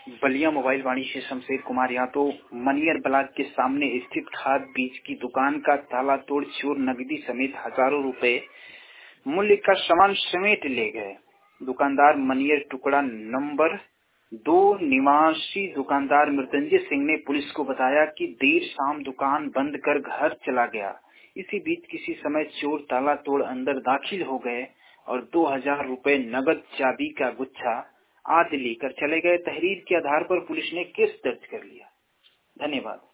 Ballia mobile Vani से Shamsher Kumar Yadav. Maniyar block के सामने स्थित खाद बीज की दुकान का ताला तोड़ चोर नकदी समेत हजारों रुपए मूल्य का सामान समेत ले गए। दुकानदार मनियर टुकड़ा नंबर 2 निवासी दुकानदार मृत्युंजय सिंह ने पुलिस को बताया कि देर शाम दुकान बंद कर घर चला गया। इसी बीच किसी समय चोर ताला तोड़ अंदर दाखिल हो गए और 2000 रुपए नगद, चाबी का गुच्छा आदि लेकर चले गए। तहरीर के आधार पर पुलिस ने केस दर्ज कर लिया। धन्यवाद।